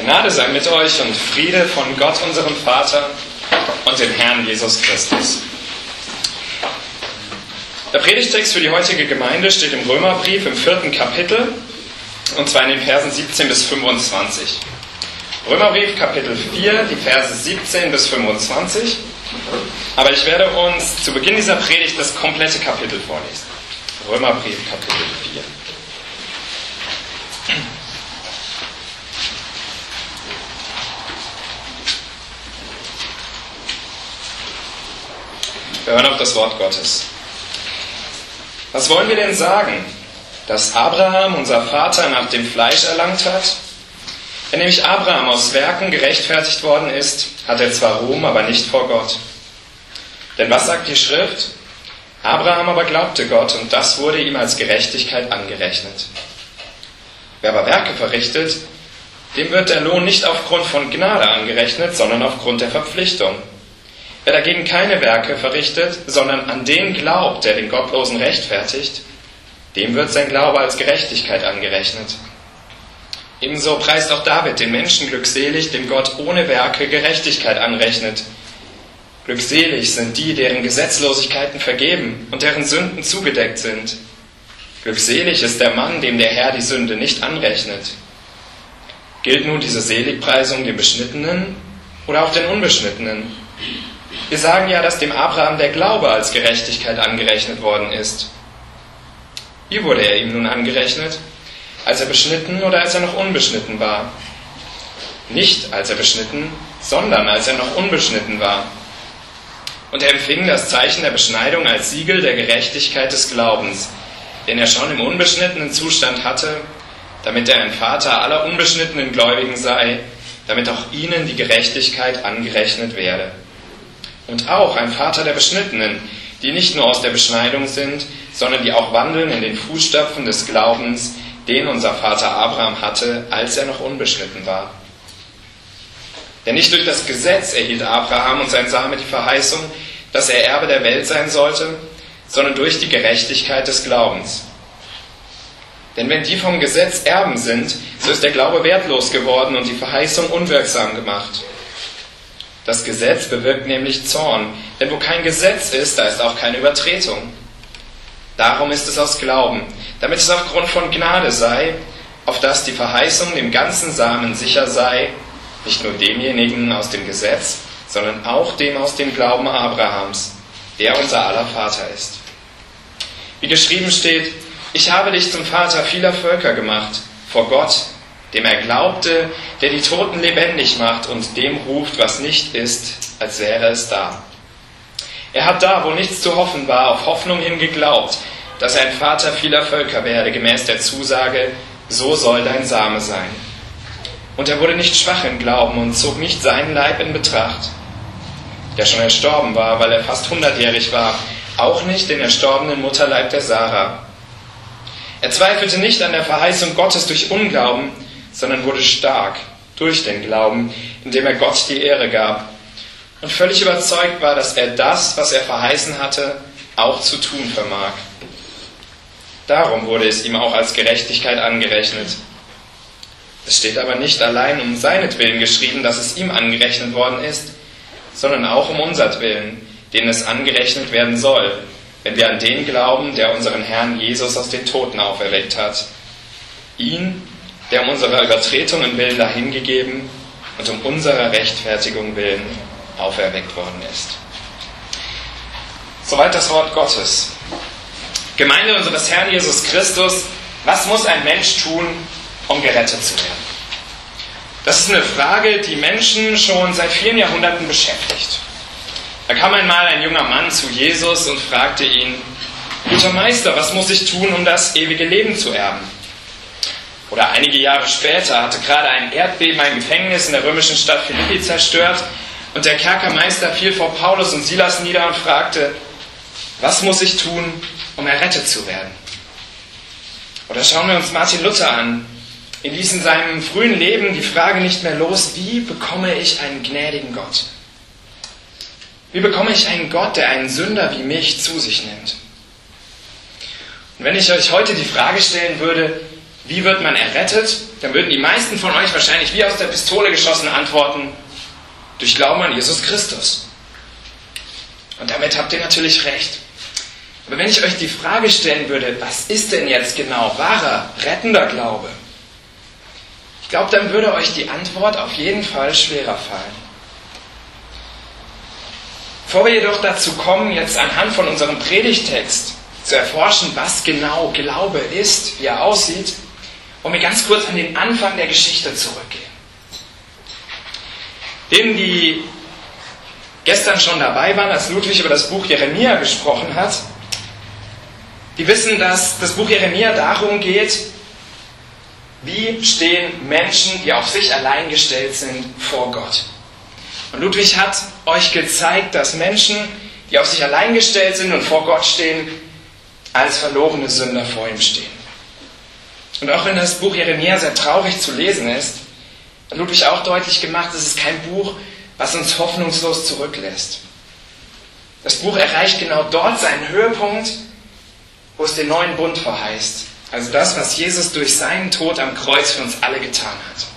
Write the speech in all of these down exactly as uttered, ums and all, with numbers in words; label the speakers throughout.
Speaker 1: Gnade sei mit euch und Friede von Gott, unserem Vater und dem Herrn Jesus Christus. Der Predigtext für die heutige Gemeinde steht im Römerbrief im vierten Kapitel, und zwar in den Versen siebzehn bis fünfundzwanzig. Römerbrief Kapitel vier, die Verse siebzehn bis fünfundzwanzig. Aber ich werde uns zu Beginn dieser Predigt das komplette Kapitel vorlesen. Römerbrief Kapitel vier. Wir hören auf das Wort Gottes. Was wollen wir denn sagen? Dass Abraham, unser Vater, nach dem Fleisch erlangt hat? Wenn nämlich Abraham aus Werken gerechtfertigt worden ist, hat er zwar Ruhm, aber nicht vor Gott. Denn was sagt die Schrift? Abraham aber glaubte Gott, und das wurde ihm als Gerechtigkeit angerechnet. Wer aber Werke verrichtet, dem wird der Lohn nicht aufgrund von Gnade angerechnet, sondern aufgrund der Verpflichtung. Wer dagegen keine Werke verrichtet, sondern an den glaubt, der den Gottlosen rechtfertigt, dem wird sein Glaube als Gerechtigkeit angerechnet. Ebenso preist auch David den Menschen glückselig, dem Gott ohne Werke Gerechtigkeit anrechnet. Glückselig sind die, deren Gesetzlosigkeiten vergeben und deren Sünden zugedeckt sind. Glückselig ist der Mann, dem der Herr die Sünde nicht anrechnet. Gilt nun diese Seligpreisung dem Beschnittenen oder auch den Unbeschnittenen? Wir sagen ja, dass dem Abraham der Glaube als Gerechtigkeit angerechnet worden ist. Wie wurde er ihm nun angerechnet? Als er beschnitten oder als er noch unbeschnitten war? Nicht als er beschnitten, sondern als er noch unbeschnitten war. Und er empfing das Zeichen der Beschneidung als Siegel der Gerechtigkeit des Glaubens, den er schon im unbeschnittenen Zustand hatte, damit er ein Vater aller unbeschnittenen Gläubigen sei, damit auch ihnen die Gerechtigkeit angerechnet werde. Und auch ein Vater der Beschnittenen, die nicht nur aus der Beschneidung sind, sondern die auch wandeln in den Fußstapfen des Glaubens, den unser Vater Abraham hatte, als er noch unbeschnitten war. Denn nicht durch das Gesetz erhielt Abraham und sein Same die Verheißung, dass er Erbe der Welt sein sollte, sondern durch die Gerechtigkeit des Glaubens. Denn wenn die vom Gesetz Erben sind, so ist der Glaube wertlos geworden und die Verheißung unwirksam gemacht. Das Gesetz bewirkt nämlich Zorn, denn wo kein Gesetz ist, da ist auch keine Übertretung. Darum ist es aus Glauben, damit es aufgrund von Gnade sei, auf dass die Verheißung dem ganzen Samen sicher sei, nicht nur demjenigen aus dem Gesetz, sondern auch dem aus dem Glauben Abrahams, der unser aller Vater ist. Wie geschrieben steht, ich habe dich zum Vater vieler Völker gemacht, vor Gott, dem er glaubte, der die Toten lebendig macht und dem ruft, was nicht ist, als wäre es da. Er hat da, wo nichts zu hoffen war, auf Hoffnung hin geglaubt, dass er ein Vater vieler Völker werde, gemäß der Zusage, so soll dein Same sein. Und er wurde nicht schwach im Glauben und zog nicht seinen Leib in Betracht, der schon erstorben war, weil er fast hundertjährig war, auch nicht den erstorbenen Mutterleib der Sarah. Er zweifelte nicht an der Verheißung Gottes durch Unglauben, sondern wurde stark durch den Glauben, indem er Gott die Ehre gab und völlig überzeugt war, dass er das, was er verheißen hatte, auch zu tun vermag. Darum wurde es ihm auch als Gerechtigkeit angerechnet. Es steht aber nicht allein um seinetwillen geschrieben, dass es ihm angerechnet worden ist, sondern auch um unsertwillen, denen es angerechnet werden soll, wenn wir an den glauben, der unseren Herrn Jesus aus den Toten auferweckt hat. Ihn, der um unserer Übertretungen willen dahingegeben und um unserer Rechtfertigung willen auferweckt worden ist. Soweit das Wort Gottes. Gemeinde unseres Herrn Jesus Christus, was muss ein Mensch tun, um gerettet zu werden? Das ist eine Frage, die Menschen schon seit vielen Jahrhunderten beschäftigt. Da kam einmal ein junger Mann zu Jesus und fragte ihn, guter Meister, was muss ich tun, um das ewige Leben zu erben? Oder einige Jahre später hatte gerade ein Erdbeben ein Gefängnis in der römischen Stadt Philippi zerstört und der Kerkermeister fiel vor Paulus und Silas nieder und fragte, was muss ich tun, um errettet zu werden? Oder schauen wir uns Martin Luther an. Ihn ließ in seinem frühen Leben die Frage nicht mehr los, wie bekomme ich einen gnädigen Gott? Wie bekomme ich einen Gott, der einen Sünder wie mich zu sich nimmt? Und wenn ich euch heute die Frage stellen würde, wie wird man errettet, dann würden die meisten von euch wahrscheinlich wie aus der Pistole geschossen antworten, durch Glauben an Jesus Christus. Und damit habt ihr natürlich recht. Aber wenn ich euch die Frage stellen würde, was ist denn jetzt genau wahrer, rettender Glaube? Ich glaube, dann würde euch die Antwort auf jeden Fall schwerer fallen. Bevor wir jedoch dazu kommen, jetzt anhand von unserem Predigtext zu erforschen, was genau Glaube ist, wie er aussieht, wollen wir ganz kurz an den Anfang der Geschichte zurückgehen. Denen, die gestern schon dabei waren, als Ludwig über das Buch Jeremia gesprochen hat, die wissen, dass das Buch Jeremia darum geht, wie stehen Menschen, die auf sich allein gestellt sind, vor Gott. Und Ludwig hat euch gezeigt, dass Menschen, die auf sich allein gestellt sind und vor Gott stehen, als verlorene Sünder vor ihm stehen. Und auch wenn das Buch Jeremia sehr traurig zu lesen ist, hat Ludwig auch deutlich gemacht, es ist kein Buch, was uns hoffnungslos zurücklässt. Das Buch erreicht genau dort seinen Höhepunkt, wo es den neuen Bund verheißt. Also das, was Jesus durch seinen Tod am Kreuz für uns alle getan hat.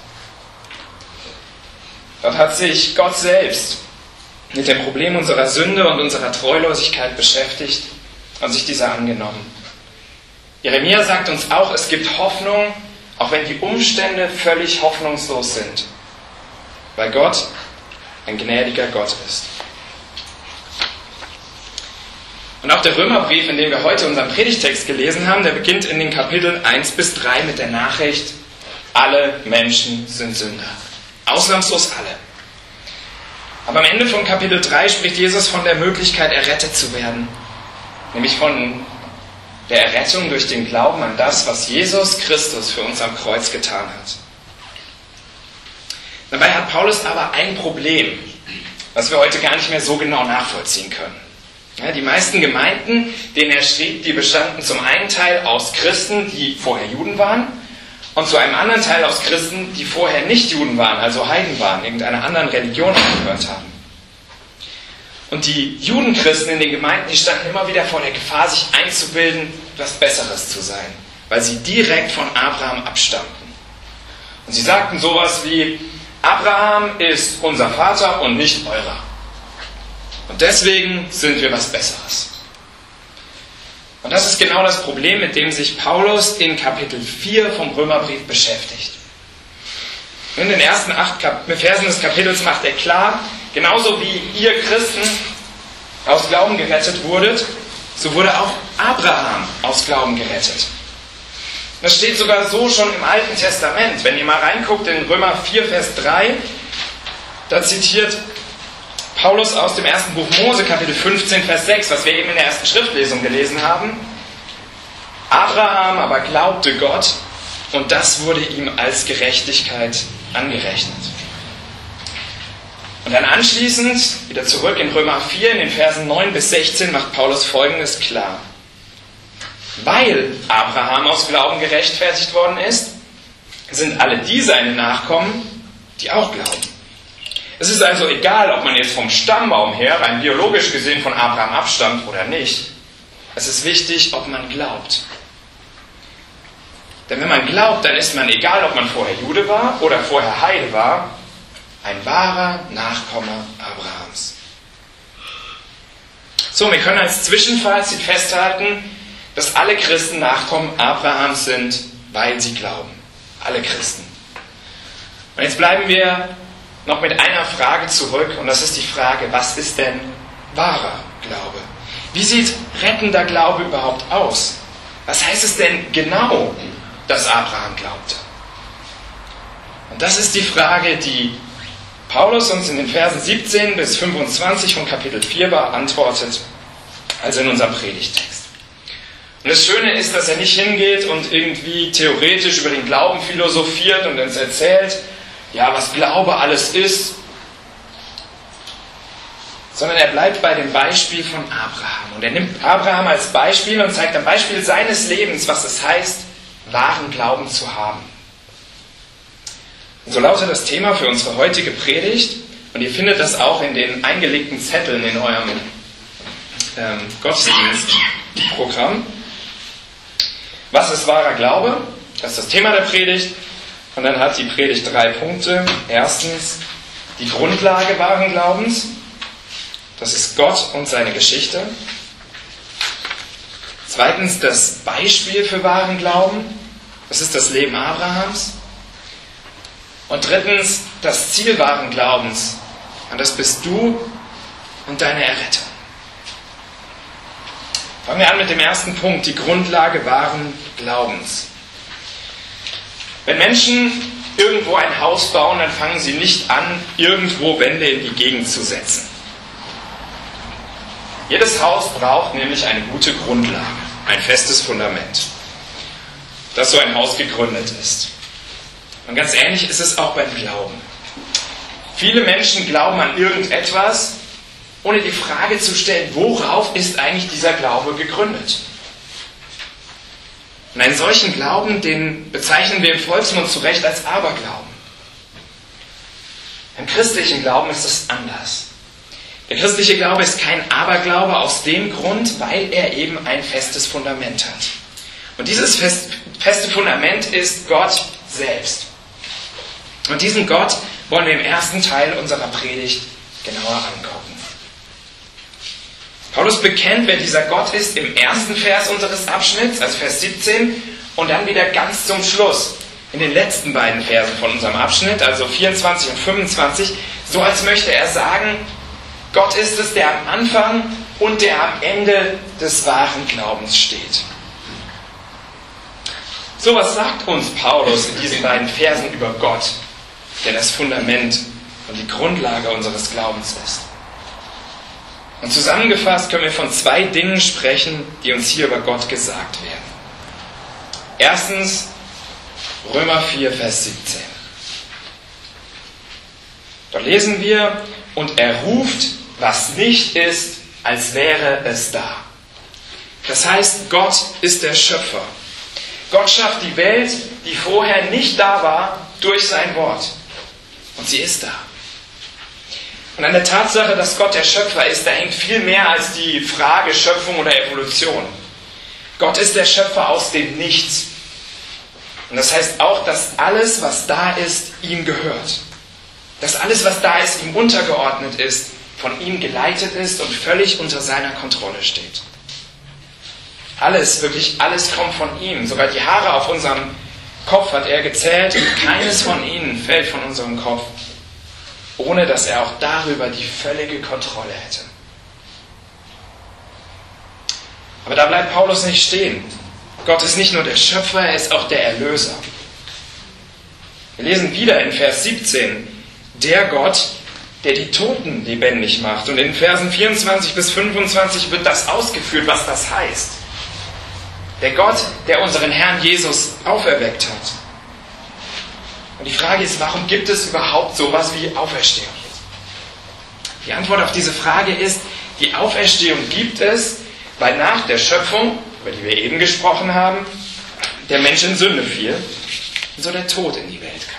Speaker 1: Dort hat sich Gott selbst mit dem Problem unserer Sünde und unserer Treulosigkeit beschäftigt und sich dieser angenommen. Jeremia sagt uns auch, es gibt Hoffnung, auch wenn die Umstände völlig hoffnungslos sind, weil Gott ein gnädiger Gott ist. Und auch der Römerbrief, in dem wir heute unseren Predigtext gelesen haben, der beginnt in den Kapiteln eins bis drei mit der Nachricht, alle Menschen sind Sünder. Ausnahmslos alle. Aber am Ende von Kapitel drei spricht Jesus von der Möglichkeit, errettet zu werden. Nämlich von der Errettung durch den Glauben an das, was Jesus Christus für uns am Kreuz getan hat. Dabei hat Paulus aber ein Problem, was wir heute gar nicht mehr so genau nachvollziehen können. Ja, die meisten Gemeinden, denen er schrieb, die bestanden zum einen Teil aus Christen, die vorher Juden waren, und zu einem anderen Teil aus Christen, die vorher nicht Juden waren, also Heiden waren, irgendeiner anderen Religion angehört haben. Und die Judenchristen in den Gemeinden, die standen immer wieder vor der Gefahr, sich einzubilden, etwas Besseres zu sein, weil sie direkt von Abraham abstammten. Und sie sagten sowas wie, Abraham ist unser Vater und nicht eurer. Und deswegen sind wir was Besseres. Und das ist genau das Problem, mit dem sich Paulus in Kapitel vier vom Römerbrief beschäftigt. In den ersten acht Versen des Kapitels macht er klar, genauso wie ihr Christen aus Glauben gerettet wurdet, so wurde auch Abraham aus Glauben gerettet. Das steht sogar so schon im Alten Testament. Wenn ihr mal reinguckt in Römer vier, Vers drei, da zitiert Paulus aus dem ersten Buch Mose, Kapitel fünfzehn, Vers sechs, was wir eben in der ersten Schriftlesung gelesen haben. Abraham aber glaubte Gott und das wurde ihm als Gerechtigkeit angerechnet. Und dann anschließend, wieder zurück in Römer vier, in den Versen neun bis sechzehn, macht Paulus Folgendes klar. Weil Abraham aus Glauben gerechtfertigt worden ist, sind alle die seine Nachkommen, die auch glauben. Es ist also egal, ob man jetzt vom Stammbaum her, rein biologisch gesehen, von Abraham abstammt oder nicht. Es ist wichtig, ob man glaubt. Denn wenn man glaubt, dann ist man, egal ob man vorher Jude war oder vorher Heide war, ein wahrer Nachkomme Abrahams. So, wir können als Zwischenfazit festhalten, dass alle Christen Nachkommen Abrahams sind, weil sie glauben. Alle Christen. Und jetzt bleiben wir noch mit einer Frage zurück, und das ist die Frage, was ist denn wahrer Glaube? Wie sieht rettender Glaube überhaupt aus? Was heißt es denn genau, dass Abraham glaubte? Und das ist die Frage, die Paulus uns in den Versen siebzehn bis fünfundzwanzig von Kapitel vier beantwortet, also in unserem Predigtext. Und das Schöne ist, dass er nicht hingeht und irgendwie theoretisch über den Glauben philosophiert und uns erzählt, ja, was Glaube alles ist, sondern er bleibt bei dem Beispiel von Abraham. Und er nimmt Abraham als Beispiel und zeigt am Beispiel seines Lebens, was es heißt, wahren Glauben zu haben. Und so lautet das Thema für unsere heutige Predigt, und ihr findet das auch in den eingelegten Zetteln in eurem ähm, Gottesdienstprogramm. Was ist wahrer Glaube? Das ist das Thema der Predigt. Und dann hat die Predigt drei Punkte. Erstens, die Grundlage wahren Glaubens. Das ist Gott und seine Geschichte. Zweitens, das Beispiel für wahren Glauben. Das ist das Leben Abrahams. Und drittens, das Ziel wahren Glaubens. Und das bist du und deine Errettung. Fangen wir an mit dem ersten Punkt, die Grundlage wahren Glaubens. Wenn Menschen irgendwo ein Haus bauen, dann fangen sie nicht an, irgendwo Wände in die Gegend zu setzen. Jedes Haus braucht nämlich eine gute Grundlage, ein festes Fundament, dass so ein Haus gegründet ist. Und ganz ähnlich ist es auch beim Glauben. Viele Menschen glauben an irgendetwas, ohne die Frage zu stellen, worauf ist eigentlich dieser Glaube gegründet? Und einen solchen Glauben, den bezeichnen wir im Volksmund zu Recht als Aberglauben. Im christlichen Glauben ist es anders. Der christliche Glaube ist kein Aberglaube aus dem Grund, weil er eben ein festes Fundament hat. Und dieses fest, feste Fundament ist Gott selbst. Und diesen Gott wollen wir im ersten Teil unserer Predigt genauer angucken. Paulus bekennt, wer dieser Gott ist, im ersten Vers unseres Abschnitts, also Vers siebzehn, und dann wieder ganz zum Schluss, in den letzten beiden Versen von unserem Abschnitt, also vierundzwanzig und fünfundzwanzig, so als möchte er sagen, Gott ist es, der am Anfang und der am Ende des wahren Glaubens steht. So was sagt uns Paulus in diesen beiden Versen über Gott, der das Fundament und die Grundlage unseres Glaubens ist. Und zusammengefasst können wir von zwei Dingen sprechen, die uns hier über Gott gesagt werden. Erstens, Römer vier, Vers siebzehn. Dort lesen wir, und er ruft, was nicht ist, als wäre es da. Das heißt, Gott ist der Schöpfer. Gott schafft die Welt, die vorher nicht da war, durch sein Wort. Und sie ist da. Und an der Tatsache, dass Gott der Schöpfer ist, da hängt viel mehr als die Frage Schöpfung oder Evolution. Gott ist der Schöpfer aus dem Nichts. Und das heißt auch, dass alles, was da ist, ihm gehört. Dass alles, was da ist, ihm untergeordnet ist, von ihm geleitet ist und völlig unter seiner Kontrolle steht. Alles, wirklich alles kommt von ihm. Sogar die Haare auf unserem Kopf hat er gezählt und keines von ihnen fällt von unserem Kopf, ohne dass er auch darüber die völlige Kontrolle hätte. Aber da bleibt Paulus nicht stehen. Gott ist nicht nur der Schöpfer, er ist auch der Erlöser. Wir lesen wieder in Vers siebzehn, der Gott, der die Toten lebendig macht. Und in Versen vierundzwanzig bis fünfundzwanzig wird das ausgeführt, was das heißt. Der Gott, der unseren Herrn Jesus auferweckt hat. Und die Frage ist, warum gibt es überhaupt sowas wie Auferstehung? Die Antwort auf diese Frage ist, die Auferstehung gibt es, weil nach der Schöpfung, über die wir eben gesprochen haben, der Mensch in Sünde fiel und so der Tod in die Welt kam.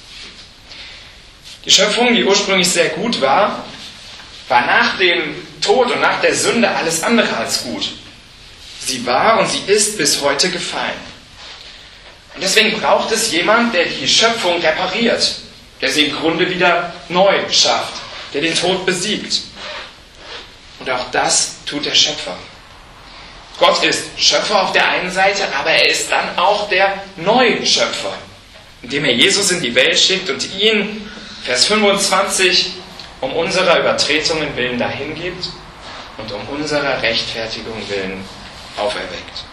Speaker 1: Die Schöpfung, die ursprünglich sehr gut war, war nach dem Tod und nach der Sünde alles andere als gut. Sie war und sie ist bis heute gefallen. Und deswegen braucht es jemand, der die Schöpfung repariert, der sie im Grunde wieder neu schafft, der den Tod besiegt. Und auch das tut der Schöpfer. Gott ist Schöpfer auf der einen Seite, aber er ist dann auch der Neuschöpfer, indem er Jesus in die Welt schickt und ihn, Vers fünfundzwanzig, um unserer Übertretungen willen dahingibt und um unserer Rechtfertigung willen auferweckt.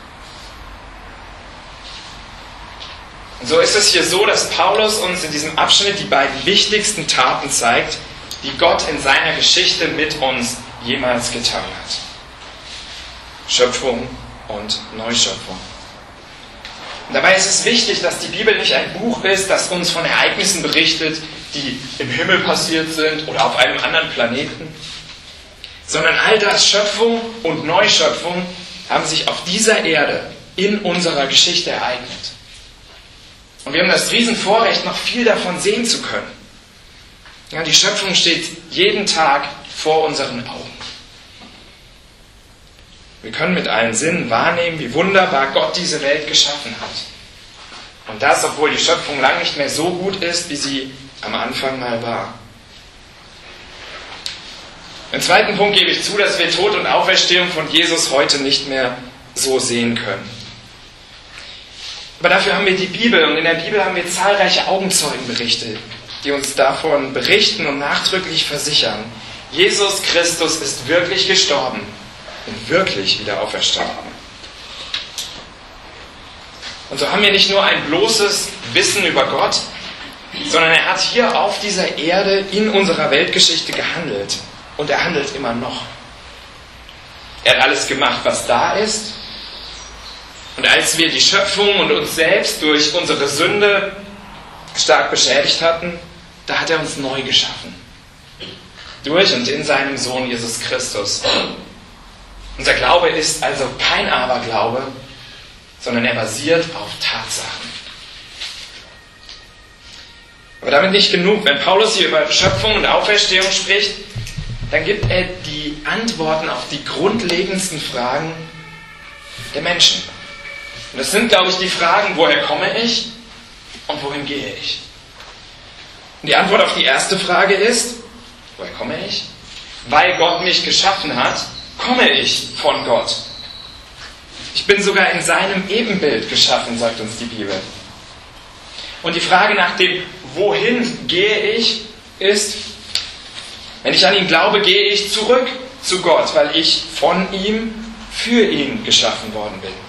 Speaker 1: Und so ist es hier so, dass Paulus uns in diesem Abschnitt die beiden wichtigsten Taten zeigt, die Gott in seiner Geschichte mit uns jemals getan hat. Schöpfung und Neuschöpfung. Und dabei ist es wichtig, dass die Bibel nicht ein Buch ist, das uns von Ereignissen berichtet, die im Himmel passiert sind oder auf einem anderen Planeten, sondern all das, Schöpfung und Neuschöpfung, haben sich auf dieser Erde in unserer Geschichte ereignet. Und wir haben das Riesenvorrecht, noch viel davon sehen zu können. Ja, die Schöpfung steht jeden Tag vor unseren Augen. Wir können mit allen Sinnen wahrnehmen, wie wunderbar Gott diese Welt geschaffen hat. Und das, obwohl die Schöpfung lang nicht mehr so gut ist, wie sie am Anfang mal war. Im zweiten Punkt gebe ich zu, dass wir Tod und Auferstehung von Jesus heute nicht mehr so sehen können. Aber dafür haben wir die Bibel, und in der Bibel haben wir zahlreiche Augenzeugenberichte, die uns davon berichten und nachdrücklich versichern, Jesus Christus ist wirklich gestorben und wirklich wieder auferstanden. Und so haben wir nicht nur ein bloßes Wissen über Gott, sondern er hat hier auf dieser Erde in unserer Weltgeschichte gehandelt. Und er handelt immer noch. Er hat alles gemacht, was da ist. Und als wir die Schöpfung und uns selbst durch unsere Sünde stark beschädigt hatten, da hat er uns neu geschaffen. Durch und in seinem Sohn Jesus Christus. Unser Glaube ist also kein Aberglaube, sondern er basiert auf Tatsachen. Aber damit nicht genug. Wenn Paulus hier über Schöpfung und Auferstehung spricht, dann gibt er die Antworten auf die grundlegendsten Fragen der Menschen. Und das sind, glaube ich, die Fragen, woher komme ich und wohin gehe ich? Und die Antwort auf die erste Frage ist, woher komme ich? Weil Gott mich geschaffen hat, komme ich von Gott. Ich bin sogar in seinem Ebenbild geschaffen, sagt uns die Bibel. Und die Frage nach dem, wohin gehe ich, ist, wenn ich an ihn glaube, gehe ich zurück zu Gott, weil ich von ihm für ihn geschaffen worden bin.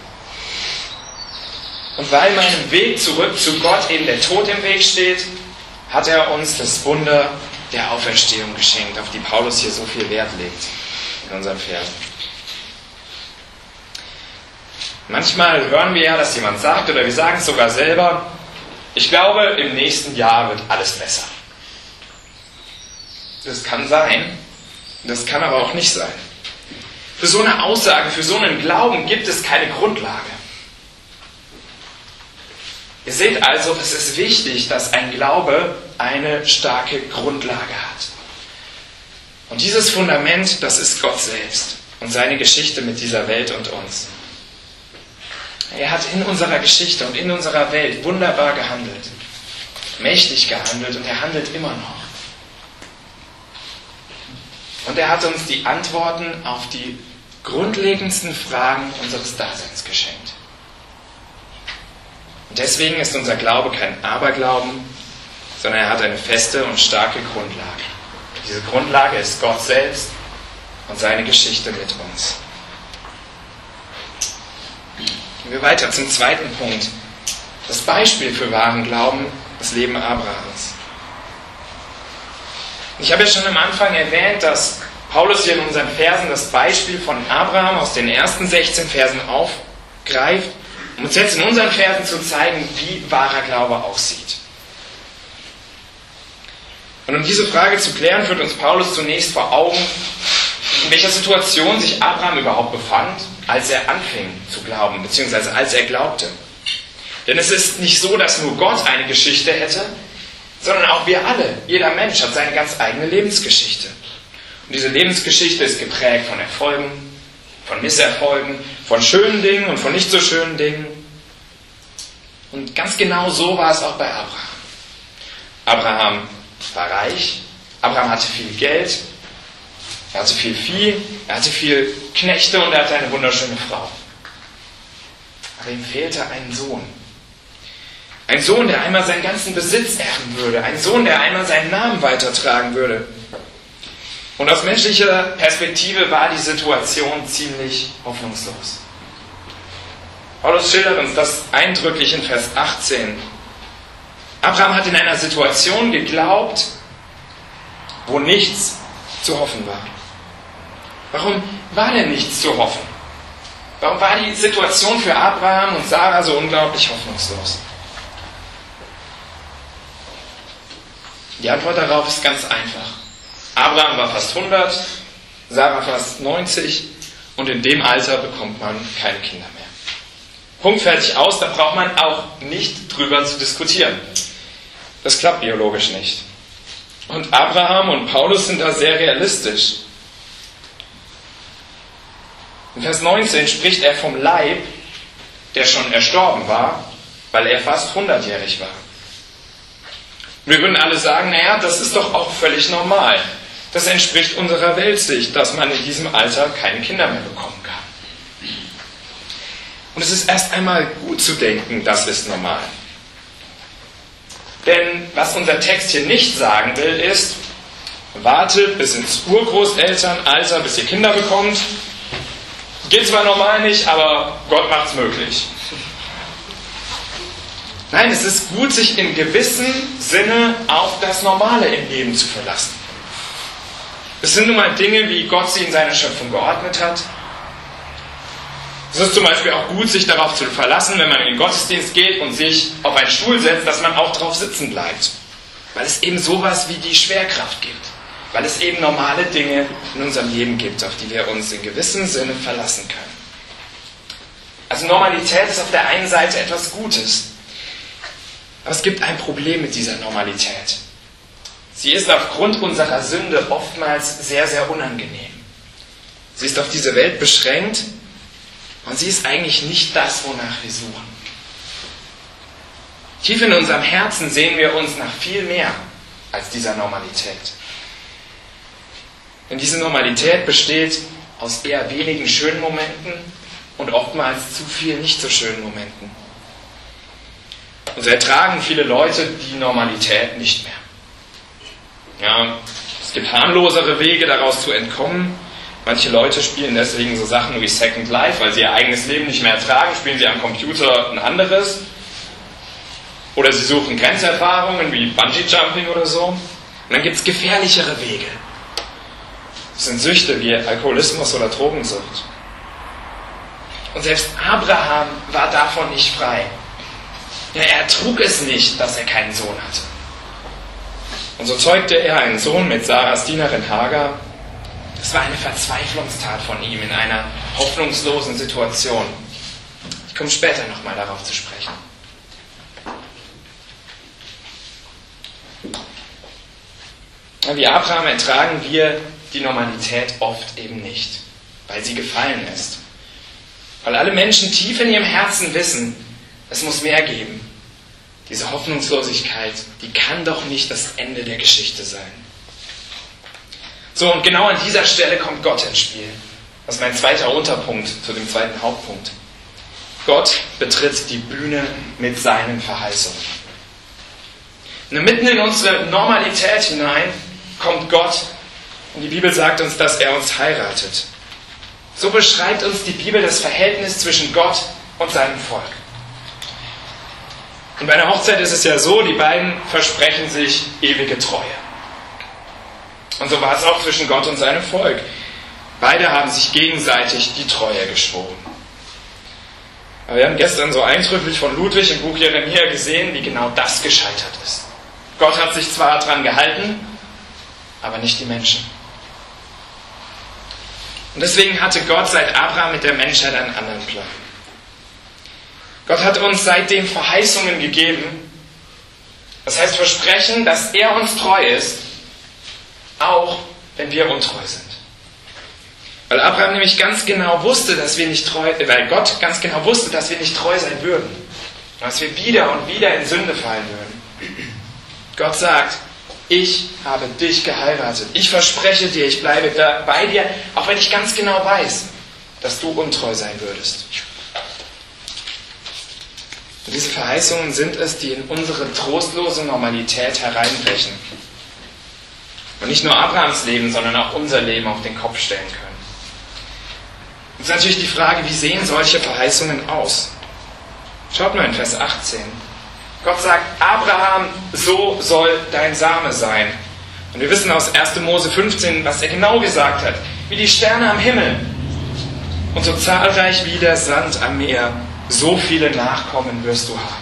Speaker 1: Und weil meinem Weg zurück zu Gott eben der Tod im Weg steht, hat er uns das Wunder der Auferstehung geschenkt, auf die Paulus hier so viel Wert legt in unserem Vers. Manchmal hören wir ja, dass jemand sagt, oder wir sagen es sogar selber, ich glaube, im nächsten Jahr wird alles besser. Das kann sein, das kann aber auch nicht sein. Für so eine Aussage, für so einen Glauben gibt es keine Grundlage. Ihr seht also, es ist wichtig, dass ein Glaube eine starke Grundlage hat. Und dieses Fundament, das ist Gott selbst und seine Geschichte mit dieser Welt und uns. Er hat in unserer Geschichte und in unserer Welt wunderbar gehandelt, mächtig gehandelt und er handelt immer noch. Und er hat uns die Antworten auf die grundlegendsten Fragen unseres Daseins geschenkt. Und deswegen ist unser Glaube kein Aberglauben, sondern er hat eine feste und starke Grundlage. Diese Grundlage ist Gott selbst und seine Geschichte mit uns. Gehen wir weiter zum zweiten Punkt. Das Beispiel für wahren Glauben, das Leben Abrahams. Ich habe ja schon am Anfang erwähnt, dass Paulus hier in unseren Versen das Beispiel von Abraham aus den ersten sechzehn Versen aufgreift, um uns jetzt in unseren Versen zu zeigen, wie wahrer Glaube aussieht. Und um diese Frage zu klären, führt uns Paulus zunächst vor Augen, in welcher Situation sich Abraham überhaupt befand, als er anfing zu glauben, beziehungsweise als er glaubte. Denn es ist nicht so, dass nur Gott eine Geschichte hätte, sondern auch wir alle. Jeder Mensch hat seine ganz eigene Lebensgeschichte. Und diese Lebensgeschichte ist geprägt von Erfolgen, von Misserfolgen, von schönen Dingen und von nicht so schönen Dingen. Und ganz genau so war es auch bei Abraham. Abraham war reich, Abraham hatte viel Geld, er hatte viel Vieh, er hatte viel Knechte und er hatte eine wunderschöne Frau. Aber ihm fehlte ein Sohn. Ein Sohn, der einmal seinen ganzen Besitz erben würde. Ein Sohn, der einmal seinen Namen weitertragen würde. Und aus menschlicher Perspektive war die Situation ziemlich hoffnungslos. Paulus schildert uns das eindrücklich in Vers achtzehn. Abraham hat in einer Situation geglaubt, wo nichts zu hoffen war. Warum war denn nichts zu hoffen? Warum war die Situation für Abraham und Sarah so unglaublich hoffnungslos? Die Antwort darauf ist ganz einfach. Abraham war fast hundert, Sarah fast neunzig und in dem Alter bekommt man keine Kinder mehr. Punkt, fertig, aus, da braucht man auch nicht drüber zu diskutieren. Das klappt biologisch nicht. Und Abraham und Paulus sind da sehr realistisch. In Vers neunzehn spricht er vom Leib, der schon erstorben war, weil er fast hundertjährig war. Wir würden alle sagen, naja, das ist doch auch völlig normal. Das entspricht unserer Weltsicht, dass man in diesem Alter keine Kinder mehr bekommen kann. Und es ist erst einmal gut zu denken, das ist normal. Denn was unser Text hier nicht sagen will, ist, wartet bis ins Urgroßelternalter, bis ihr Kinder bekommt. Geht zwar normal nicht, aber Gott macht's möglich. Nein, es ist gut, sich in gewissem Sinne auf das Normale im Leben zu verlassen. Es sind nun mal Dinge, wie Gott sie in seiner Schöpfung geordnet hat. Es ist zum Beispiel auch gut, sich darauf zu verlassen, wenn man in den Gottesdienst geht und sich auf einen Stuhl setzt, dass man auch drauf sitzen bleibt. Weil es eben sowas wie die Schwerkraft gibt. Weil es eben normale Dinge in unserem Leben gibt, auf die wir uns in gewissem Sinne verlassen können. Also Normalität ist auf der einen Seite etwas Gutes. Aber es gibt ein Problem mit dieser Normalität. Sie ist aufgrund unserer Sünde oftmals sehr, sehr unangenehm. Sie ist auf diese Welt beschränkt und sie ist eigentlich nicht das, wonach wir suchen. Tief in unserem Herzen sehen wir uns nach viel mehr als dieser Normalität. Denn diese Normalität besteht aus eher wenigen schönen Momenten und oftmals zu vielen nicht so schönen Momenten. Und so ertragen viele Leute die Normalität nicht mehr. Ja, es gibt harmlosere Wege, daraus zu entkommen. Manche Leute spielen deswegen so Sachen wie Second Life, weil sie ihr eigenes Leben nicht mehr ertragen, spielen sie am Computer ein anderes. Oder sie suchen Grenzerfahrungen wie Bungee-Jumping oder so. Und dann gibt es gefährlichere Wege. Das sind Süchte wie Alkoholismus oder Drogensucht. Und selbst Abraham war davon nicht frei. Ja, er trug es nicht, dass er keinen Sohn hatte. Und so zeugte er einen Sohn mit Saras Dienerin Hagar. Das war eine Verzweiflungstat von ihm in einer hoffnungslosen Situation. Ich komme später nochmal darauf zu sprechen. Wie Abraham ertragen wir die Normalität oft eben nicht, weil sie gefallen ist. Weil alle Menschen tief in ihrem Herzen wissen, es muss mehr geben. Diese Hoffnungslosigkeit, die kann doch nicht das Ende der Geschichte sein. So, und genau an dieser Stelle kommt Gott ins Spiel. Das ist mein zweiter Unterpunkt zu dem zweiten Hauptpunkt. Gott betritt die Bühne mit seinen Verheißungen. Und mitten in unsere Normalität hinein kommt Gott und die Bibel sagt uns, dass er uns heiratet. So beschreibt uns die Bibel das Verhältnis zwischen Gott und seinem Volk. Und bei einer Hochzeit ist es ja so, die beiden versprechen sich ewige Treue. Und so war es auch zwischen Gott und seinem Volk. Beide haben sich gegenseitig die Treue geschworen. Aber wir haben gestern so eindrücklich von Ludwig im Buch Jeremia gesehen, wie genau das gescheitert ist. Gott hat sich zwar daran gehalten, aber nicht die Menschen. Und deswegen hatte Gott seit Abraham mit der Menschheit einen anderen Plan. Gott hat uns seitdem Verheißungen gegeben, das heißt Versprechen, dass er uns treu ist, auch wenn wir untreu sind. Weil Abraham nämlich ganz genau wusste, dass wir nicht treu, weil Gott ganz genau wusste, dass wir nicht treu sein würden, dass wir wieder und wieder in Sünde fallen würden. Gott sagt, ich habe dich geheiratet. Ich verspreche dir, ich bleibe da bei dir, auch wenn ich ganz genau weiß, dass du untreu sein würdest. Und diese Verheißungen sind es, die in unsere trostlose Normalität hereinbrechen. Und nicht nur Abrahams Leben, sondern auch unser Leben auf den Kopf stellen können. Jetzt ist natürlich die Frage, wie sehen solche Verheißungen aus? Schaut mal in Vers achtzehn. Gott sagt, Abraham, so soll dein Same sein. Und wir wissen aus erster Mose fünfzehn, was er genau gesagt hat. Wie die Sterne am Himmel und so zahlreich wie der Sand am Meer, so viele Nachkommen wirst du haben.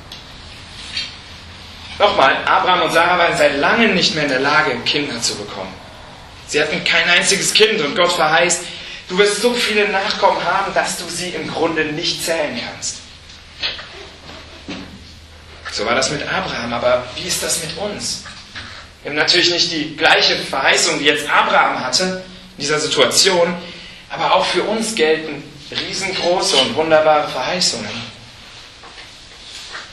Speaker 1: Nochmal, Abraham und Sarah waren seit langem nicht mehr in der Lage, Kinder zu bekommen. Sie hatten kein einziges Kind und Gott verheißt, du wirst so viele Nachkommen haben, dass du sie im Grunde nicht zählen kannst. So war das mit Abraham, aber wie ist das mit uns? Wir haben natürlich nicht die gleiche Verheißung, die jetzt Abraham hatte in dieser Situation, aber auch für uns gelten riesengroße und wunderbare Verheißungen.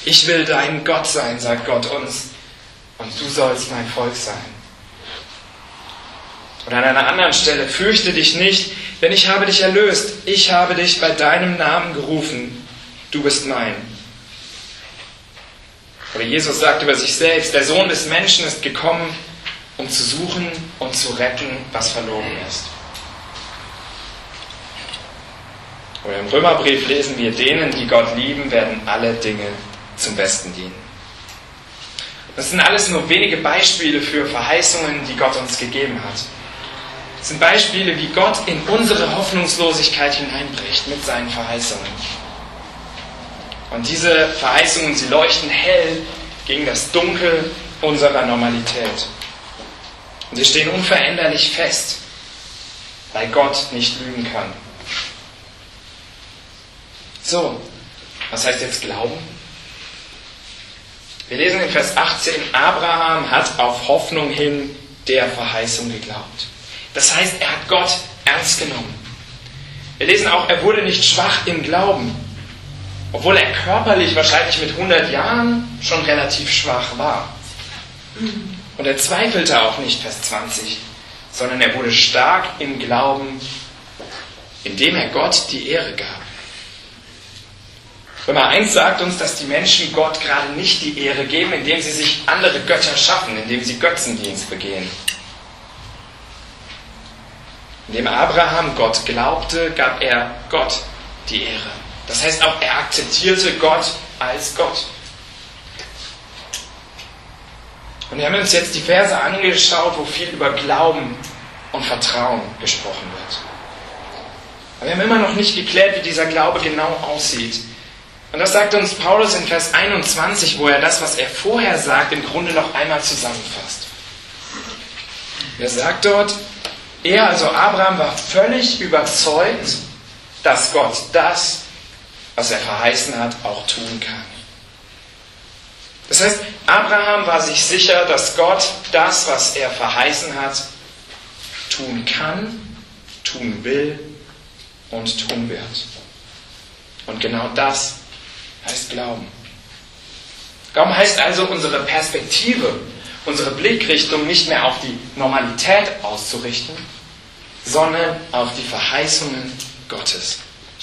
Speaker 1: Ich will dein Gott sein, sagt Gott uns, und du sollst mein Volk sein. Und an einer anderen Stelle, fürchte dich nicht, denn ich habe dich erlöst. Ich habe dich bei deinem Namen gerufen. Du bist mein. Oder Jesus sagt über sich selbst, der Sohn des Menschen ist gekommen, um zu suchen und zu retten, was verloren ist. Oder im Römerbrief lesen wir, denen, die Gott lieben, werden alle Dinge zum Besten dienen. Das sind alles nur wenige Beispiele für Verheißungen, die Gott uns gegeben hat. Das sind Beispiele, wie Gott in unsere Hoffnungslosigkeit hineinbricht mit seinen Verheißungen. Und diese Verheißungen, sie leuchten hell gegen das Dunkel unserer Normalität. Und sie stehen unveränderlich fest, weil Gott nicht lügen kann. So, was heißt jetzt Glauben? Wir lesen in Vers achtzehn, Abraham hat auf Hoffnung hin der Verheißung geglaubt. Das heißt, er hat Gott ernst genommen. Wir lesen auch, er wurde nicht schwach im Glauben, obwohl er körperlich wahrscheinlich mit hundert Jahren schon relativ schwach war. Und er zweifelte auch nicht, Vers zwanzig, sondern er wurde stark im Glauben, indem er Gott die Ehre gab. Römer eins sagt uns, dass die Menschen Gott gerade nicht die Ehre geben, indem sie sich andere Götter schaffen, indem sie Götzendienst begehen. Indem Abraham Gott glaubte, gab er Gott die Ehre. Das heißt auch, er akzeptierte Gott als Gott. Und wir haben uns jetzt die Verse angeschaut, wo viel über Glauben und Vertrauen gesprochen wird. Aber wir haben immer noch nicht geklärt, wie dieser Glaube genau aussieht. Und das sagt uns Paulus in Vers einundzwanzig, wo er das, was er vorher sagt, im Grunde noch einmal zusammenfasst. Er sagt dort, er, also Abraham, war völlig überzeugt, dass Gott das, was er verheißen hat, auch tun kann. Das heißt, Abraham war sich sicher, dass Gott das, was er verheißen hat, tun kann, tun will und tun wird. Und genau das heißt Glauben. Glauben heißt also, unsere Perspektive, unsere Blickrichtung nicht mehr auf die Normalität auszurichten, sondern auf die Verheißungen Gottes.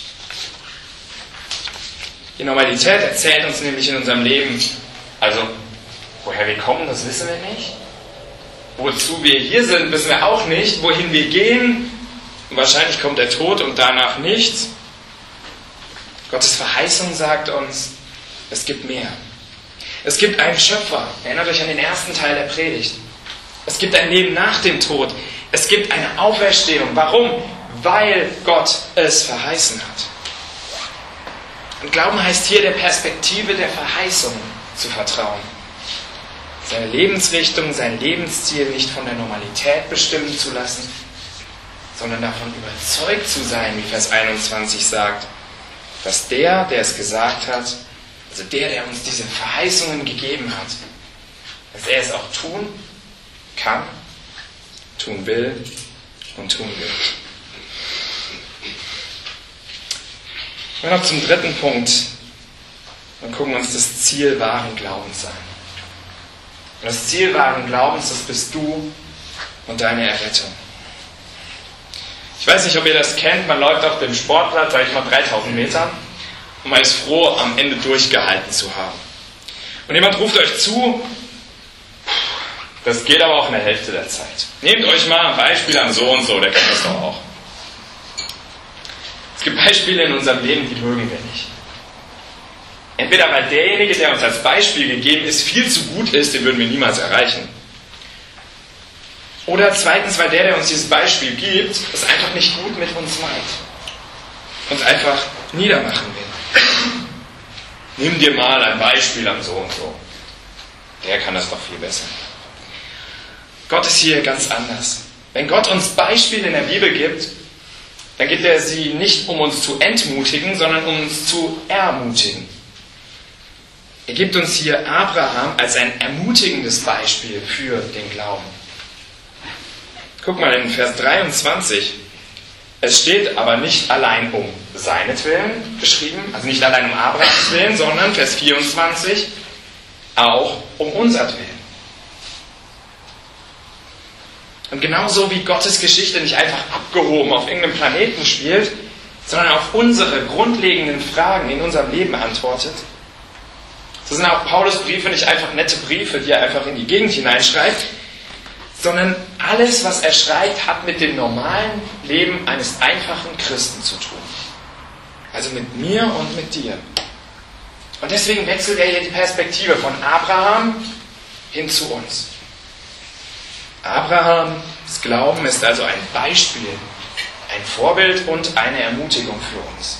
Speaker 1: Die Normalität erzählt uns nämlich in unserem Leben, also woher wir kommen, das wissen wir nicht. Wozu wir hier sind, wissen wir auch nicht. Wohin wir gehen, und wahrscheinlich kommt der Tod und danach nichts. Gottes Verheißung sagt uns, es gibt mehr. Es gibt einen Schöpfer. Erinnert euch an den ersten Teil der Predigt. Es gibt ein Leben nach dem Tod. Es gibt eine Auferstehung. Warum? Weil Gott es verheißen hat. Und Glauben heißt hier, der Perspektive der Verheißung zu vertrauen. Seine Lebensrichtung, sein Lebensziel nicht von der Normalität bestimmen zu lassen, sondern davon überzeugt zu sein, wie Vers einundzwanzig sagt, dass der, der es gesagt hat, also der, der uns diese Verheißungen gegeben hat, dass er es auch tun kann, tun will und tun wird. Und noch zum dritten Punkt. Dann gucken wir uns das Ziel wahren Glaubens an. Und das Ziel wahren Glaubens, das bist du und deine Errettung. Ich weiß nicht, ob ihr das kennt, man läuft auf dem Sportplatz, sage ich mal, dreitausend Metern und man ist froh, am Ende durchgehalten zu haben. Und jemand ruft euch zu, das geht aber auch in der Hälfte der Zeit. Nehmt euch mal ein Beispiel an so und so, der kennt das doch auch. Es gibt Beispiele in unserem Leben, die mögen wir nicht. Entweder weil derjenige, der uns als Beispiel gegeben ist, viel zu gut ist, den würden wir niemals erreichen. Oder zweitens, weil der, der uns dieses Beispiel gibt, es einfach nicht gut mit uns meint. Uns einfach niedermachen will. Nimm dir mal ein Beispiel an so und so. Der kann das doch viel besser. Gott ist hier ganz anders. Wenn Gott uns Beispiele in der Bibel gibt, dann gibt er sie nicht, um uns zu entmutigen, sondern um uns zu ermutigen. Er gibt uns hier Abraham als ein ermutigendes Beispiel für den Glauben. Guck mal in Vers dreiundzwanzig. Es steht aber nicht allein um seinetwillen geschrieben, also nicht allein um Abrahams Willen, sondern, Vers vierundzwanzig, auch um unsertwillen. Und genauso wie Gottes Geschichte nicht einfach abgehoben auf irgendeinem Planeten spielt, sondern auf unsere grundlegenden Fragen in unserem Leben antwortet, so sind auch Paulus Briefe nicht einfach nette Briefe, die er einfach in die Gegend hineinschreibt, sondern alles, was er schreibt, hat mit dem normalen Leben eines einfachen Christen zu tun. Also mit mir und mit dir. Und deswegen wechselt er hier die Perspektive von Abraham hin zu uns. Abrahams Glauben ist also ein Beispiel, ein Vorbild und eine Ermutigung für uns.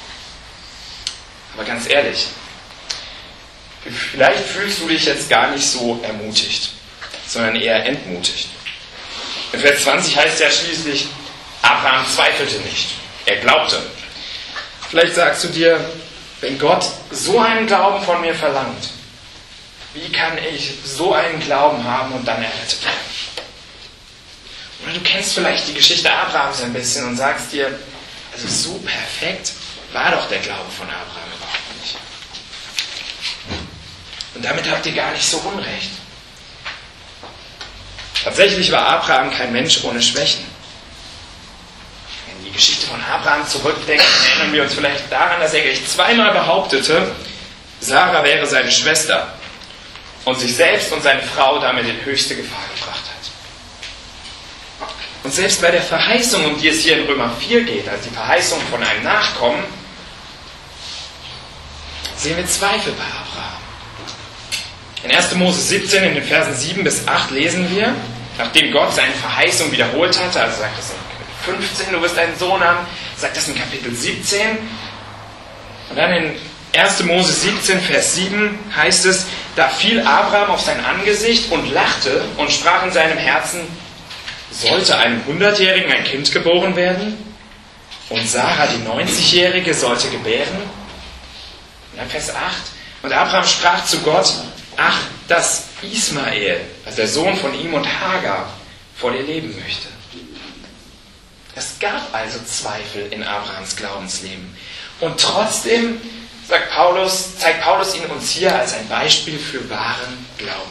Speaker 1: Aber ganz ehrlich, vielleicht fühlst du dich jetzt gar nicht so ermutigt, sondern eher entmutigt. In Vers zwanzig heißt ja schließlich, Abraham zweifelte nicht, er glaubte. Vielleicht sagst du dir, wenn Gott so einen Glauben von mir verlangt, wie kann ich so einen Glauben haben und dann errettet werden? Oder du kennst vielleicht die Geschichte Abrahams ein bisschen und sagst dir, also so perfekt war doch der Glaube von Abraham überhaupt nicht. Und damit habt ihr gar nicht so unrecht. Tatsächlich war Abraham kein Mensch ohne Schwächen. Wenn wir die Geschichte von Abraham zurückdenken, erinnern wir uns vielleicht daran, dass er gleich zweimal behauptete, Sarah wäre seine Schwester und sich selbst und seine Frau damit in höchste Gefahr gebracht hat. Und selbst bei der Verheißung, um die es hier in Römer vier geht, also die Verheißung von einem Nachkommen, sehen wir Zweifel bei Abraham. In erster Mose siebzehn, in den Versen sieben bis acht lesen wir, nachdem Gott seine Verheißung wiederholt hatte, also sagt das in Kapitel fünfzehn, du wirst einen Sohn haben, sagt das in Kapitel siebzehn. Und dann in erster Mose siebzehn, Vers sieben heißt es, da fiel Abraham auf sein Angesicht und lachte und sprach in seinem Herzen, sollte einem hundertjährigen ein Kind geboren werden? Und Sarah, die neunzigjährige, sollte gebären? Und dann Vers acht, und Abraham sprach zu Gott, ach, dass Ismael, also der Sohn von ihm und Hagar, vor dir leben möchte. Es gab also Zweifel in Abrahams Glaubensleben. Und trotzdem, sagt Paulus, zeigt Paulus ihn uns hier als ein Beispiel für wahren Glauben.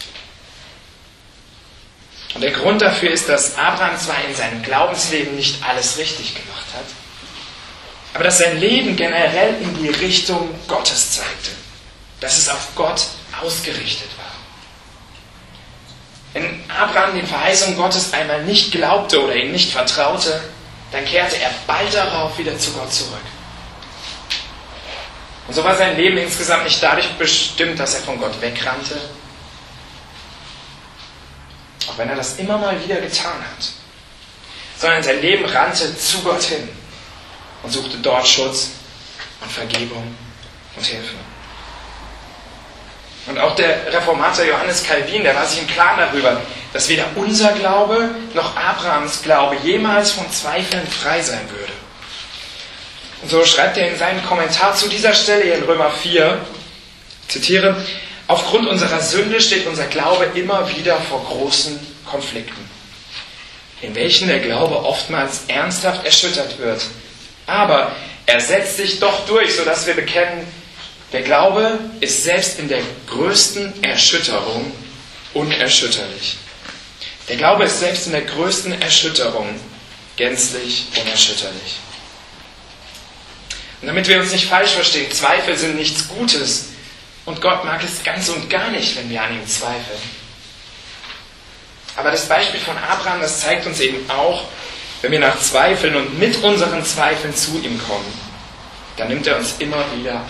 Speaker 1: Und der Grund dafür ist, dass Abraham zwar in seinem Glaubensleben nicht alles richtig gemacht hat, aber dass sein Leben generell in die Richtung Gottes zeigte. Dass es auf Gott ausgerichtet war. Wenn Abraham den Verheißungen Gottes einmal nicht glaubte oder ihm nicht vertraute, dann kehrte er bald darauf wieder zu Gott zurück. Und so war sein Leben insgesamt nicht dadurch bestimmt, dass er von Gott wegrannte, auch wenn er das immer mal wieder getan hat, sondern sein Leben rannte zu Gott hin und suchte dort Schutz und Vergebung und Hilfe. Und auch der Reformator Johannes Calvin, der war sich im Klaren darüber, dass weder unser Glaube noch Abrahams Glaube jemals von Zweifeln frei sein würde. Und so schreibt er in seinem Kommentar zu dieser Stelle in Römer vier, zitiere, aufgrund unserer Sünde steht unser Glaube immer wieder vor großen Konflikten, in welchen der Glaube oftmals ernsthaft erschüttert wird. Aber er setzt sich doch durch, sodass wir bekennen, der Glaube ist selbst in der größten Erschütterung unerschütterlich. Der Glaube ist selbst in der größten Erschütterung gänzlich unerschütterlich. Und damit wir uns nicht falsch verstehen, Zweifel sind nichts Gutes. Und Gott mag es ganz und gar nicht, wenn wir an ihm zweifeln. Aber das Beispiel von Abraham, das zeigt uns eben auch, wenn wir nach Zweifeln und mit unseren Zweifeln zu ihm kommen, dann nimmt er uns immer wieder an.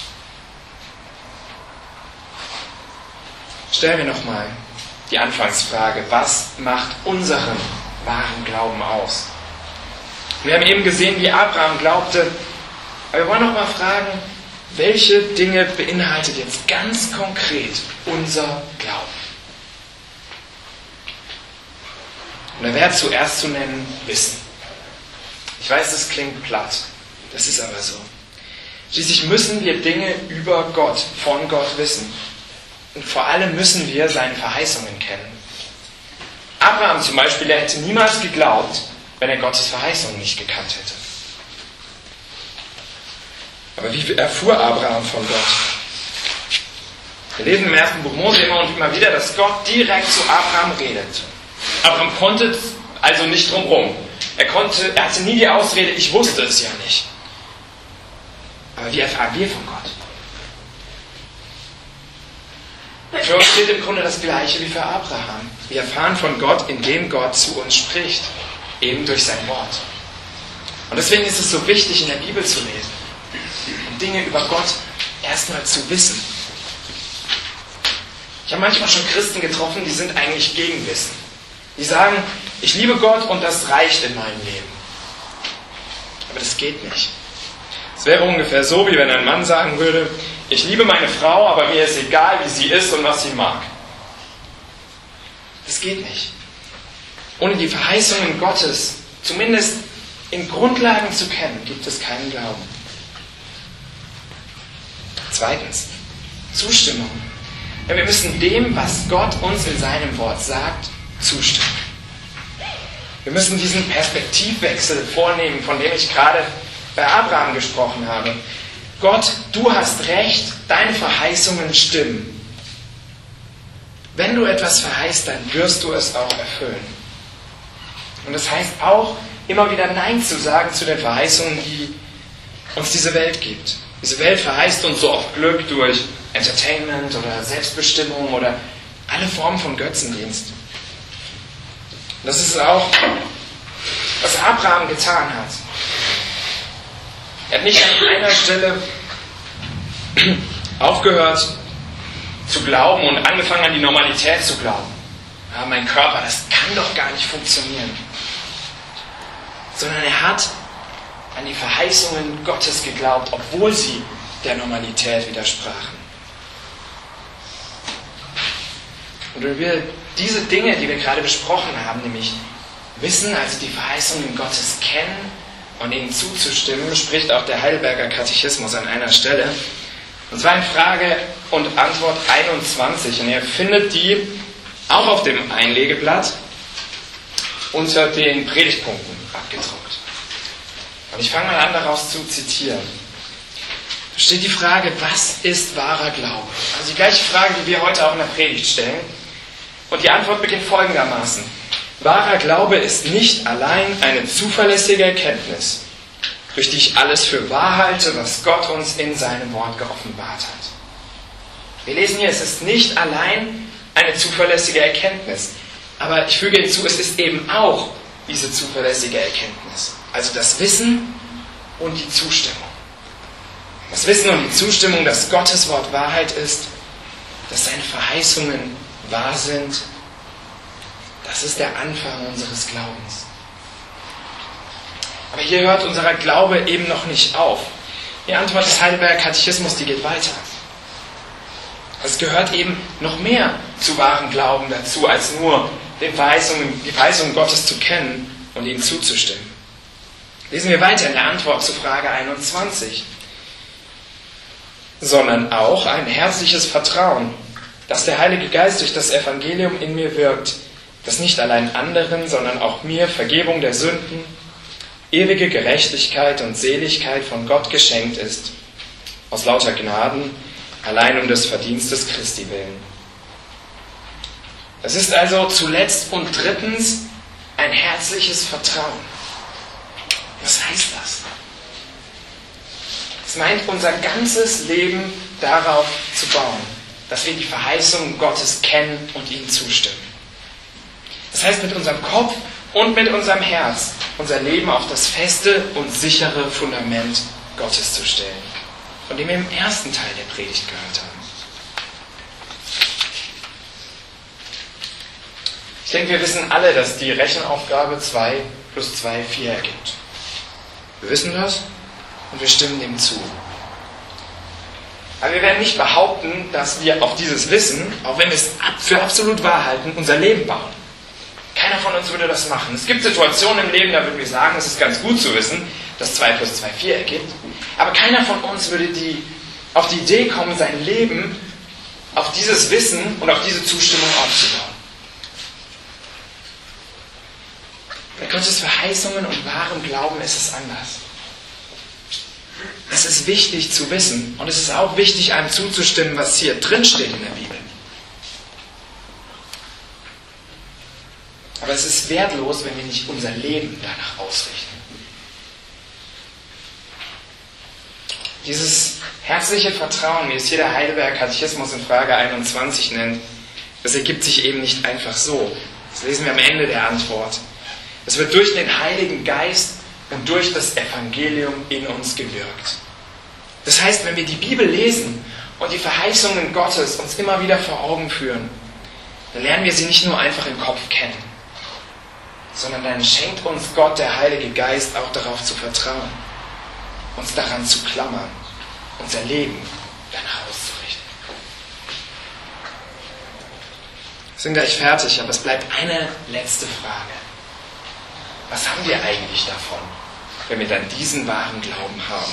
Speaker 1: Stellen wir nochmal die Anfangsfrage, was macht unseren wahren Glauben aus? Wir haben eben gesehen, wie Abraham glaubte, aber wir wollen nochmal fragen, welche Dinge beinhaltet jetzt ganz konkret unser Glauben? Und da wäre zuerst zu nennen Wissen. Ich weiß, das klingt platt, das ist aber so. Schließlich müssen wir Dinge über Gott, von Gott wissen. Und vor allem müssen wir seine Verheißungen kennen. Abraham zum Beispiel, der hätte niemals geglaubt, wenn er Gottes Verheißungen nicht gekannt hätte. Aber wie erfuhr Abraham von Gott? Wir lesen im ersten Buch Mose immer und immer wieder, dass Gott direkt zu Abraham redet. Abraham konnte also nicht drumherum. Er, konnte, er hatte nie die Ausrede, ich wusste es ja nicht. Aber wie erfahren wir von Gott? Für uns steht im Grunde das Gleiche wie für Abraham. Wir erfahren von Gott, indem Gott zu uns spricht. Eben durch sein Wort. Und deswegen ist es so wichtig, in der Bibel zu lesen. Und Dinge über Gott erstmal zu wissen. Ich habe manchmal schon Christen getroffen, die sind eigentlich gegen Wissen. Die sagen, ich liebe Gott und das reicht in meinem Leben. Aber das geht nicht. Es wäre ungefähr so, wie wenn ein Mann sagen würde, ich liebe meine Frau, aber mir ist egal, wie sie ist und was sie mag. Das geht nicht. Ohne die Verheißungen Gottes, zumindest in Grundlagen zu kennen, gibt es keinen Glauben. Zweitens, Zustimmung. Ja, wir müssen dem, was Gott uns in seinem Wort sagt, zustimmen. Wir müssen diesen Perspektivwechsel vornehmen, von dem ich gerade bei Abraham gesprochen habe. Gott, du hast recht, deine Verheißungen stimmen. Wenn du etwas verheißt, dann wirst du es auch erfüllen. Und das heißt auch, immer wieder Nein zu sagen zu den Verheißungen, die uns diese Welt gibt. Diese Welt verheißt uns so oft Glück durch Entertainment oder Selbstbestimmung oder alle Formen von Götzendienst. Und das ist auch, was Abraham getan hat. Er hat nicht an einer Stelle aufgehört zu glauben und angefangen an die Normalität zu glauben. Ja, mein Körper, das kann doch gar nicht funktionieren. Sondern er hat an die Verheißungen Gottes geglaubt, obwohl sie der Normalität widersprachen. Und wenn wir diese Dinge, die wir gerade besprochen haben, nämlich wissen, also die Verheißungen Gottes kennen und ihnen zuzustimmen, spricht auch der Heidelberger Katechismus an einer Stelle. Und zwar in Frage und Antwort einundzwanzig. Und ihr findet die auch auf dem Einlegeblatt unter den Predigtpunkten abgedruckt. Und ich fange mal an, daraus zu zitieren. Da steht die Frage, was ist wahrer Glaube? Also die gleiche Frage, die wir heute auch in der Predigt stellen. Und die Antwort beginnt folgendermaßen. Wahrer Glaube ist nicht allein eine zuverlässige Erkenntnis, durch die ich alles für wahr halte, was Gott uns in seinem Wort geoffenbart hat. Wir lesen hier, es ist nicht allein eine zuverlässige Erkenntnis. Aber ich füge hinzu, es ist eben auch diese zuverlässige Erkenntnis. Also das Wissen und die Zustimmung. Das Wissen und die Zustimmung, dass Gottes Wort Wahrheit ist, dass seine Verheißungen wahr sind, das ist der Anfang unseres Glaubens. Aber hier hört unser Glaube eben noch nicht auf. Die Antwort des Heidelberger Katechismus, die geht weiter. Es gehört eben noch mehr zu wahrem Glauben dazu, als nur den Verheißungen, die Verheißungen Gottes zu kennen und ihnen zuzustimmen. Lesen wir weiter in der Antwort zu Frage einundzwanzig. Sondern auch ein herzliches Vertrauen, dass der Heilige Geist durch das Evangelium in mir wirkt, das nicht allein anderen, sondern auch mir Vergebung der Sünden, ewige Gerechtigkeit und Seligkeit von Gott geschenkt ist, aus lauter Gnaden, allein um des Verdienstes Christi willen. Es ist also zuletzt und drittens ein herzliches Vertrauen. Was heißt das? Es meint, unser ganzes Leben darauf zu bauen, dass wir die Verheißungen Gottes kennen und ihnen zustimmen. Das heißt, mit unserem Kopf und mit unserem Herz unser Leben auf das feste und sichere Fundament Gottes zu stellen, von dem wir im ersten Teil der Predigt gehört haben. Ich denke, wir wissen alle, dass die Rechenaufgabe zwei plus zwei vier ergibt. Wir wissen das und wir stimmen dem zu. Aber wir werden nicht behaupten, dass wir auf dieses Wissen, auch wenn wir es für absolut wahr halten, unser Leben bauen. Keiner von uns würde das machen. Es gibt Situationen im Leben, da würden wir sagen, es ist ganz gut zu wissen, dass zwei plus zwei vier ergibt. Aber keiner von uns würde die, auf die Idee kommen, sein Leben auf dieses Wissen und auf diese Zustimmung aufzubauen. Man könnte Gottes Verheißungen und wahrem Glauben ist es anders. Es ist wichtig zu wissen und es ist auch wichtig, einem zuzustimmen, was hier drin steht in der Bibel. Aber es ist wertlos, wenn wir nicht unser Leben danach ausrichten. Dieses herzliche Vertrauen, wie es hier der Heidelberger Katechismus in Frage einundzwanzig nennt, das ergibt sich eben nicht einfach so. Das lesen wir am Ende der Antwort. Es wird durch den Heiligen Geist und durch das Evangelium in uns gewirkt. Das heißt, wenn wir die Bibel lesen und die Verheißungen Gottes uns immer wieder vor Augen führen, dann lernen wir sie nicht nur einfach im Kopf kennen, sondern dann schenkt uns Gott, der Heilige Geist, auch darauf zu vertrauen, uns daran zu klammern, unser Leben danach auszurichten. Wir sind gleich fertig, aber es bleibt eine letzte Frage. Was haben wir eigentlich davon, wenn wir dann diesen wahren Glauben haben?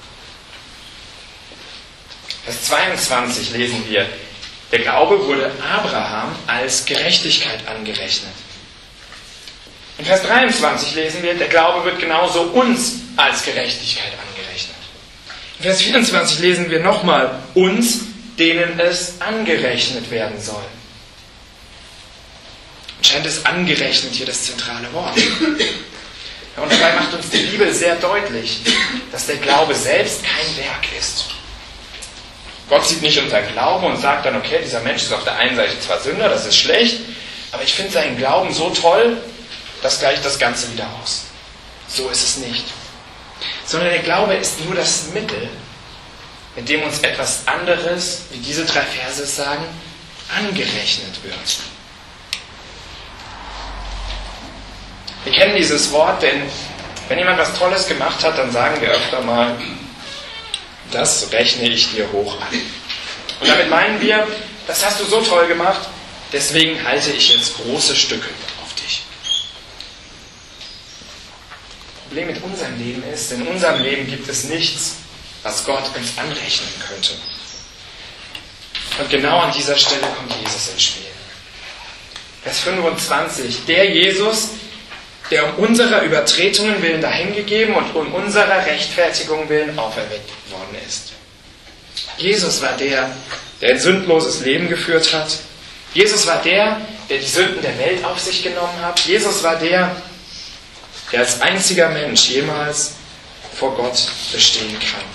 Speaker 1: Vers zweiundzwanzig lesen wir, der Glaube wurde Abraham als Gerechtigkeit angerechnet. In Vers dreiundzwanzig lesen wir, der Glaube wird genauso uns als Gerechtigkeit angerechnet. In Vers vierundzwanzig lesen wir nochmal, uns, denen es angerechnet werden soll. Anscheinend ist angerechnet hier das zentrale Wort. Und dabei macht uns die Bibel sehr deutlich, dass der Glaube selbst kein Werk ist. Gott sieht nicht unser Glauben und sagt dann, okay, dieser Mensch ist auf der einen Seite zwar Sünder, das ist schlecht, aber ich finde seinen Glauben so toll, das gleicht das Ganze wieder aus. So ist es nicht. Sondern der Glaube ist nur das Mittel, mit dem uns etwas anderes, wie diese drei Verse sagen, angerechnet wird. Wir kennen dieses Wort, denn wenn jemand was Tolles gemacht hat, dann sagen wir öfter mal, das rechne ich dir hoch an. Und damit meinen wir, das hast du so toll gemacht, deswegen halte ich jetzt große Stücke auf dich. Das Problem mit unserem Leben ist, in unserem Leben gibt es nichts, was Gott uns anrechnen könnte. Und genau an dieser Stelle kommt Jesus ins Spiel. Vers fünfundzwanzig, der Jesus, der um unserer Übertretungen willen dahingegeben und um unserer Rechtfertigung willen auferweckt worden ist. Jesus war der, der ein sündloses Leben geführt hat. Jesus war der, der die Sünden der Welt auf sich genommen hat. Jesus war der, der als einziger Mensch jemals vor Gott bestehen kann.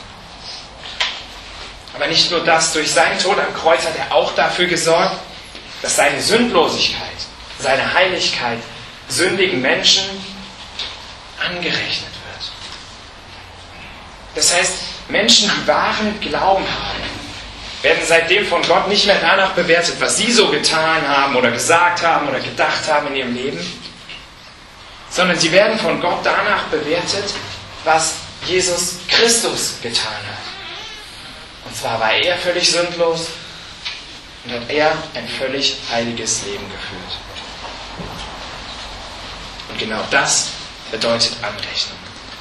Speaker 1: Aber nicht nur das, durch seinen Tod am Kreuz hat er auch dafür gesorgt, dass seine Sündlosigkeit, seine Heiligkeit sündigen Menschen angerechnet wird. Das heißt, Menschen, die wahren Glauben haben, werden seitdem von Gott nicht mehr danach bewertet, was sie so getan haben oder gesagt haben oder gedacht haben in ihrem Leben, sondern sie werden von Gott danach bewertet, was Jesus Christus getan hat. Und zwar war er völlig sündlos und hat er ein völlig heiliges Leben geführt. Und genau das bedeutet Anrechnung.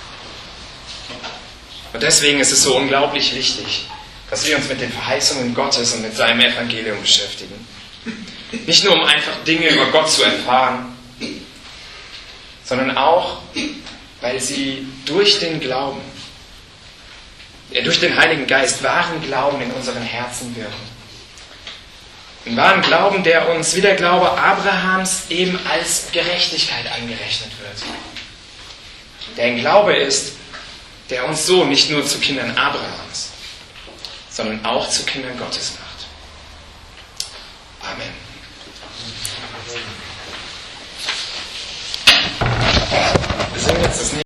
Speaker 1: Und deswegen ist es so unglaublich wichtig, dass wir uns mit den Verheißungen Gottes und mit seinem Evangelium beschäftigen. Nicht nur, um einfach Dinge über Gott zu erfahren, sondern auch, weil sie durch den Glauben, ja, durch den Heiligen Geist, wahren Glauben in unseren Herzen wirken. Einen wahren Glauben, der uns, wie der Glaube Abrahams, eben als Gerechtigkeit angerechnet wird. Der ein Glaube ist, der uns so nicht nur zu Kindern Abrahams, sondern auch zu Kindern Gottes macht. Amen. Wir singen jetzt das nächste.